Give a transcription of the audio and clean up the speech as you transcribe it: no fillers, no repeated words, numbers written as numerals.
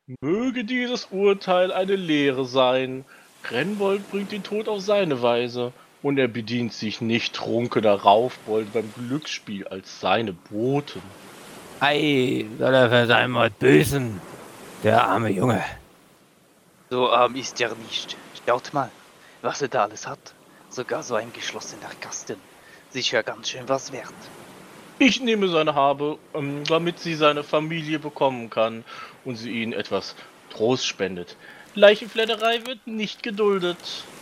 Möge dieses Urteil eine Lehre sein. Rennbold bringt den Tod auf seine Weise, und er bedient sich nicht trunkener Raufbold beim Glücksspiel als seine Boten. Ei, soll er für seinen Mord büßen, der arme Junge. So arm ist er nicht. Schaut mal, was er da alles hat. Sogar so ein geschlossener Kasten. Sicher ganz schön was wert. Ich nehme seine Habe, damit sie seine Familie bekommen kann und sie ihnen etwas Trost spendet. Leichenfledderei wird nicht geduldet.